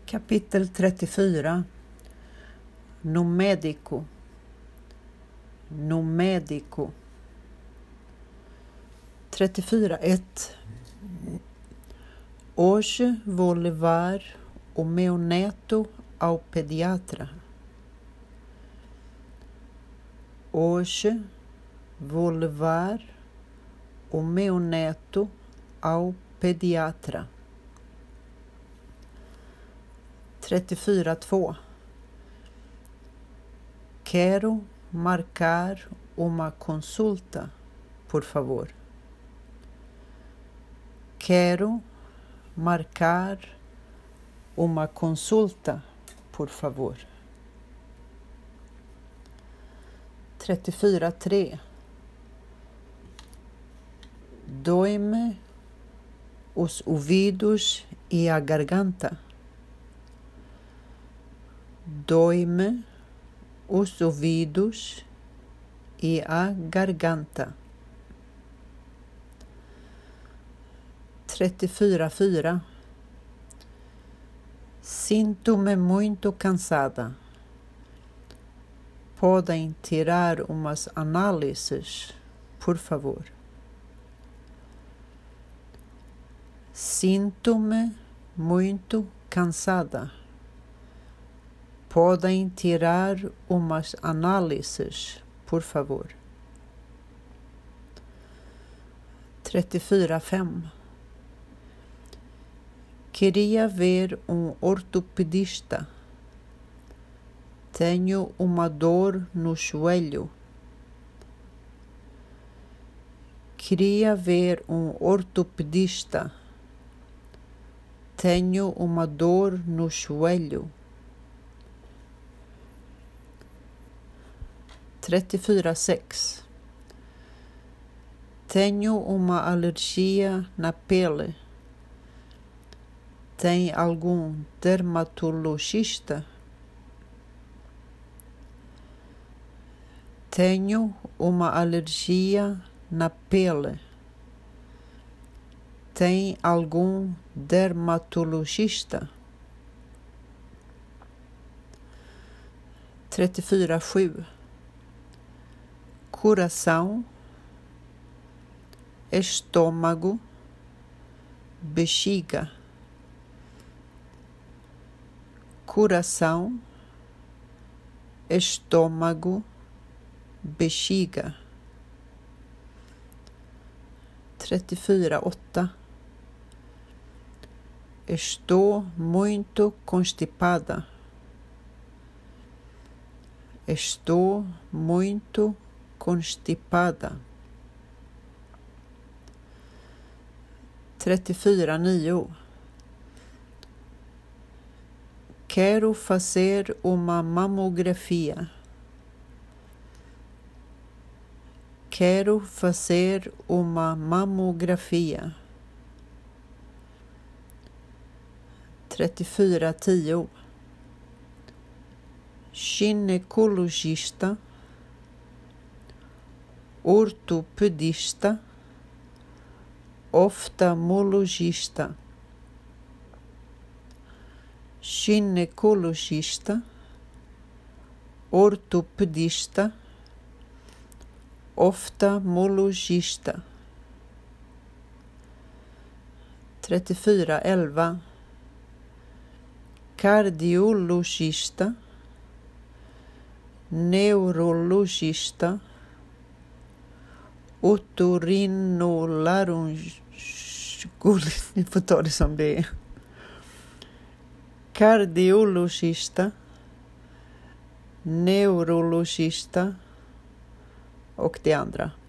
Kapitel 34. Numedico. 34.1. Hoje vou levar o meu neto ao pediatra. Hoje vou levar o meu neto ao pediatra. 34.2. Quero marcar uma consulta, por favor. Quero marcar uma consulta, por favor. 34.3. Dói-me os ouvidos e a garganta. Dói-me os ouvidos e a garganta. 34.4. Sinto-me muito cansada. Podem tirar umas análises, por favor. Sinto-me muito cansada. Podem tirar umas análises, por favor. 34.5. Queria ver um ortopedista. Tenho uma dor no joelho. Queria ver um ortopedista. Tenho uma dor no joelho. 34.6. Tenho uma alergia na pele. Tem algum dermatologista? Tenho uma alergia na pele. Tem algum dermatologista? 34.7. Coração, estômago, bexiga. Coração, estômago, bexiga. 34.8. Estou muito constipada. Estou muito constipada. 34.9. Quero fazer uma mamografia. Quero fazer uma mamografia. 34.10. Ginecologista, ortopedista, oftalmologista. Ginecologista, ortopedista, oftalmologista. 34.11. Cardiologista, neurologista, otorinolaryngologist, ni får ta det som det är. Kardiologista, neurologista och de andra.